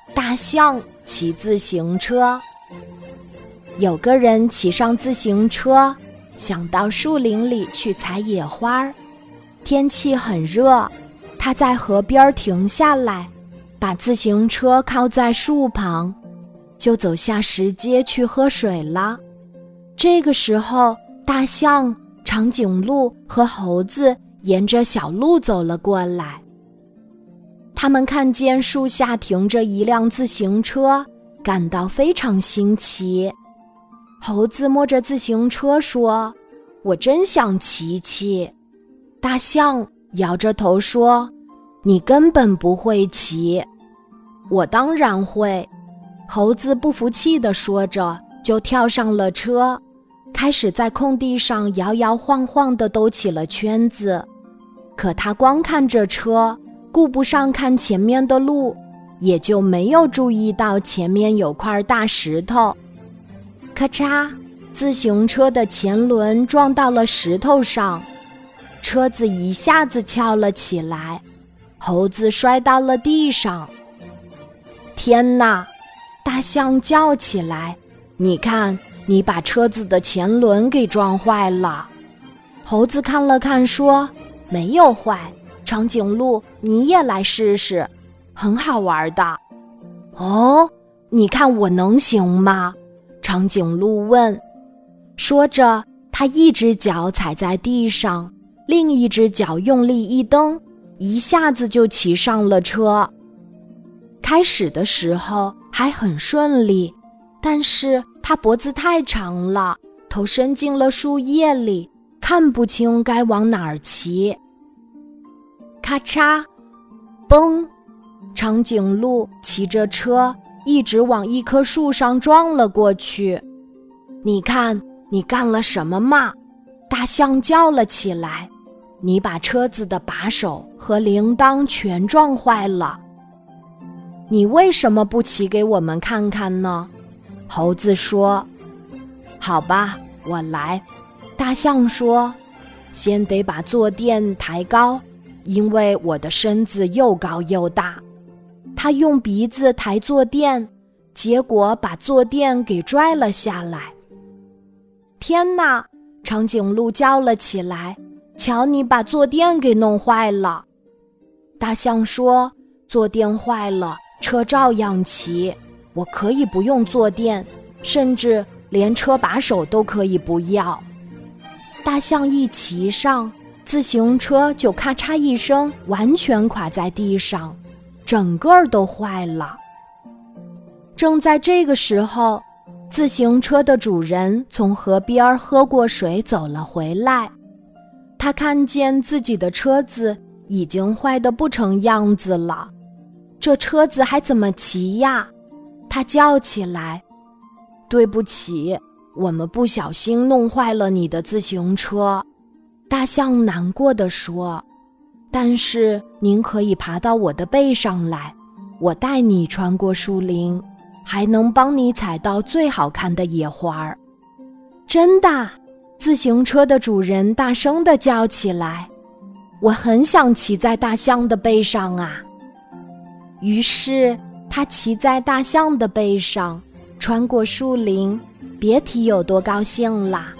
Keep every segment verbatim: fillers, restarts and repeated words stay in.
大象骑自行车。有个人骑上自行车，想到树林里去采野花。天气很热，他在河边停下来，把自行车靠在树旁，就走下石阶去喝水了。这个时候，大象、长颈鹿和猴子沿着小路走了过来。他们看见树下停着一辆自行车，感到非常新奇。猴子摸着自行车说：“我真想骑骑。”大象摇着头说：“你根本不会骑。”“我当然会。”猴子不服气地说着，就跳上了车，开始在空地上摇摇晃晃地兜起了圈子。可他光看着车，顾不上看前面的路，也就没有注意到前面有块大石头。咔嚓，自行车的前轮撞到了石头上，车子一下子翘了起来，猴子摔到了地上。天哪！大象叫起来，你看，你把车子的前轮给撞坏了。猴子看了看说：“没有坏。”长颈鹿，你也来试试，很好玩的。哦，你看我能行吗？长颈鹿问。说着，他一只脚踩在地上，另一只脚用力一蹬，一下子就骑上了车。开始的时候还很顺利，但是他脖子太长了，头伸进了树叶里，看不清该往哪儿骑。咔嚓，嘣！长颈鹿骑着车一直往一棵树上撞了过去。你看，你干了什么嘛？大象叫了起来。你把车子的把手和铃铛全撞坏了。你为什么不骑给我们看看呢？猴子说。好吧，我来。大象说，先得把坐垫抬高，因为我的身子又高又大。他用鼻子抬坐垫，结果把坐垫给拽了下来。天哪！长颈鹿叫了起来，瞧你把坐垫给弄坏了。大象说，坐垫坏了，车照样骑，我可以不用坐垫，甚至连车把手都可以不要。大象一骑上，自行车就咔嚓一声完全垮在地上，整个都坏了。正在这个时候，自行车的主人从河边喝过水走了回来。他看见自己的车子已经坏得不成样子了，这车子还怎么骑呀？他叫起来，对不起，我们不小心弄坏了你的自行车。大象难过地说，但是您可以爬到我的背上来，我带你穿过树林，还能帮你采到最好看的野花。真的？自行车的主人大声地叫起来，我很想骑在大象的背上啊。于是他骑在大象的背上，穿过树林，别提有多高兴啦。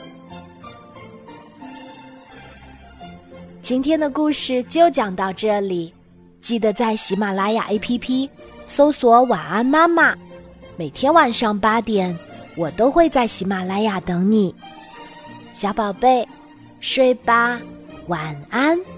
今天的故事就讲到这里，记得在喜马拉雅 A P P 搜索晚安妈妈，每天晚上八点，我都会在喜马拉雅等你。小宝贝，睡吧，晚安。